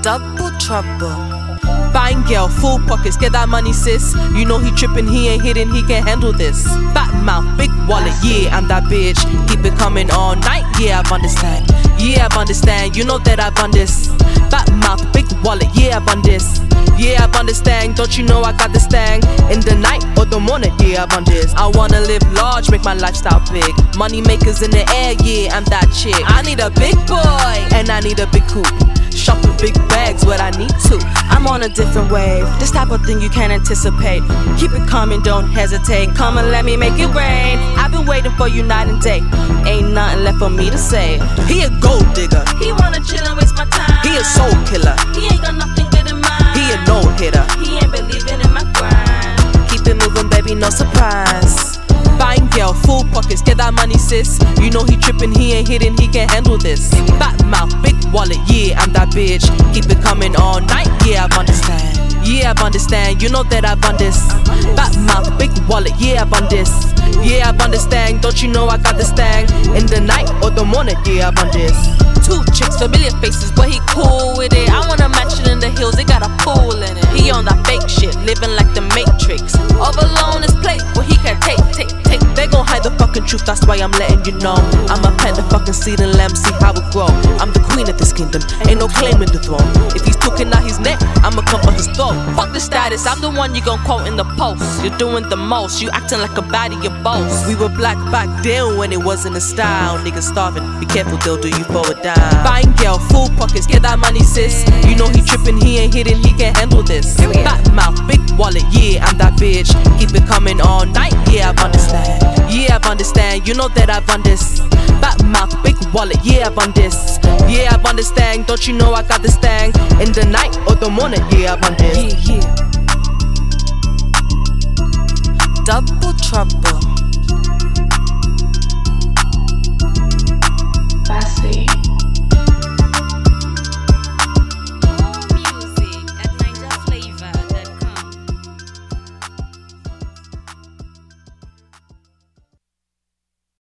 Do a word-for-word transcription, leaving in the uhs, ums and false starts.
Double trouble. Fine girl, full pockets, get that money, sis. You know he trippin', he ain't hidden, he can't handle this. Fat mouth, big wallet, yeah, I'm that bitch. Keep it coming all night, yeah, I've understand. Yeah, I've understand, you know that I've done this. Fat mouth, big wallet, yeah, I've done this. Yeah, I've understand, don't you know I got this thing. In the night or the morning, yeah, I've done this. I wanna live large, make my lifestyle big. Money makers in the air, yeah, I'm that chick. I need a big boy, and I need a big coupe. Shopping big bags, what I need to. I'm on a different wave, this type of thing you can't anticipate. Keep it coming, don't hesitate. Come and let me make it rain. I've been waiting for you night and day. Ain't nothing left for me to say. He a gold digger, He wanna chill and waste my time. he a soul killer, He ain't got nothing good in mind. he a no hitter. He ain't believing in my grind. Keep it moving, baby, no surprise. Fine girl, full pockets, get that money, sis. You know he trippin', he ain't hidden, he can't handle this. Fat mouth, big wallet, yeah, I'm that bitch. Keep it coming all night, yeah, I've understand. Yeah, I've understand, you know that I've done this. Fat mouth, big wallet, yeah, I've done this. Yeah, I've understand, don't you know I got this thing. In the night or the morning, yeah, I've done this. Two chicks, familiar faces, but he cool with it. I wanna match it in the hills, they got a pool in it. He on that fake shit, living like the Matrix. Overload his plate, where he can take, take, take. They gon' hide the fucking truth, that's why I'm letting you know. I'ma plant the fucking seed and let him see how it grow. I'm the queen of this kingdom, ain't no claiming the throne. If he's talking out his neck, I'ma come for his throat. Fuck the status, I'm the one you gon' quote in the post. You're doing the most, you acting like a baddie, you boast. We were black back then when it wasn't a style. Niggas starving, be careful, they'll do you for a dime. Fine girl, full pockets, get that money, sis. You know he trippin', he ain't hidden, he can't handle this. Fat mouth, big wallet, yeah, I'm that bitch. Keep it coming all night, yeah, I've understand. Yeah, I've understand, you know that I've done this. Fat mouth, big wallet, yeah, I've done this. Yeah, I've understand, don't you know I got this thing. In the night or the morning, yeah, I've done this. Yeah, yeah. Double trouble.